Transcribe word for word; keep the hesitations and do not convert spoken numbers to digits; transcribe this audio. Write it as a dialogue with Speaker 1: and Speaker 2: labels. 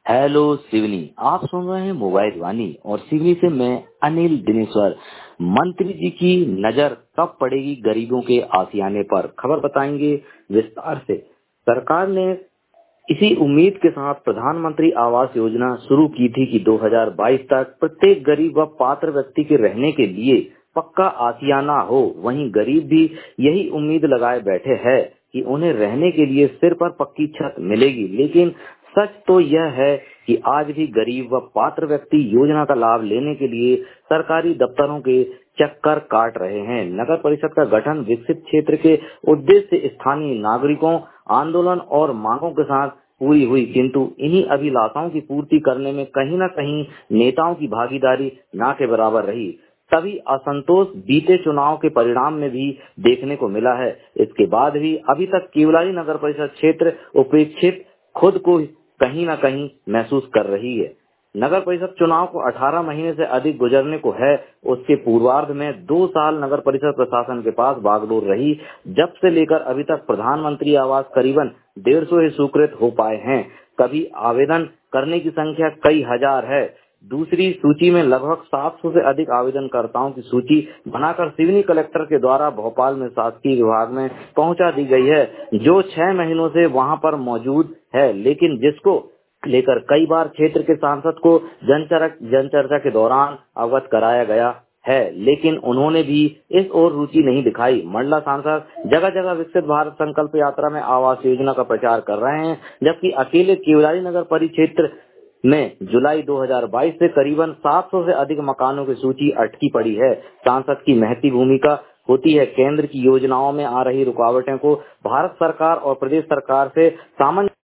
Speaker 1: Hello Seoni, आप सुन रहे हैं मोबाइल वाणी और सिवनी से मैं अनिल दिनेश्वर। मंत्री जी की नजर कब पड़ेगी गरीबों के आशियाने पर, खबर बताएंगे विस्तार से। सरकार ने इसी उम्मीद के साथ प्रधानमंत्री आवास योजना शुरू की थी कि दो हज़ार बाईस तक प्रत्येक गरीब व पात्र व्यक्ति के रहने के लिए पक्का आशियाना हो। वहीं गरीब भी यही उम्मीद लगाए बैठे हैं कि उन्हें रहने के लिए सिर पर पक्की छत मिलेगी, लेकिन सच तो यह है कि आज भी गरीब व पात्र व्यक्ति योजना का लाभ लेने के लिए सरकारी दफ्तरों के चक्कर काट रहे हैं। नगर परिषद का गठन विकसित क्षेत्र के उद्देश्य से स्थानीय नागरिकों, आंदोलन और मांगों के साथ पूरी हुई, किंतु इन्हीं अभिलाषाओं की पूर्ति करने में कहीं न कहीं नेताओं की भागीदारी ना के बराबर रही। तभी असंतोष बीते चुनाव के परिणाम में भी देखने को मिला है। इसके बाद भी अभी तक केवलारी नगर परिषद क्षेत्र उपेक्षित खुद को कहीं न कहीं महसूस कर रही है। नगर परिषद चुनाव को अठारह महीने से अधिक गुजरने को है। उसके पूर्वार्ध में दो साल नगर परिषद प्रशासन के पास बागडोर रही। जब से लेकर अभी तक प्रधानमंत्री आवास करीबन डेढ़ सौ ही स्वीकृत हो पाए हैं। कभी आवेदन करने की संख्या कई हजार है। दूसरी सूची में लगभग सात सौ से अधिक आवेदनकर्ताओं की सूची बनाकर सिवनी कलेक्टर के द्वारा भोपाल में शासकीय विभाग में पहुंचा दी गई है, जो छह महीनों से वहां पर मौजूद है, लेकिन जिसको लेकर कई बार क्षेत्र के सांसद को जनचर्चा के दौरान अवगत कराया गया है, लेकिन उन्होंने भी इस ओर रुचि नहीं दिखाई। मंडला सांसद जगह जगह विकसित भारत संकल्प यात्रा में आवास योजना का प्रचार कर रहे हैं, जबकि अकेले केवलारी नगर परिक्षेत्र में जुलाई दो हज़ार बाईस से करीबन सात सौ से अधिक मकानों की सूची अटकी पड़ी है। सांसद की महती भूमिका होती है केंद्र की योजनाओं में आ रही रुकावटें को भारत सरकार और प्रदेश सरकार से सामंजस्य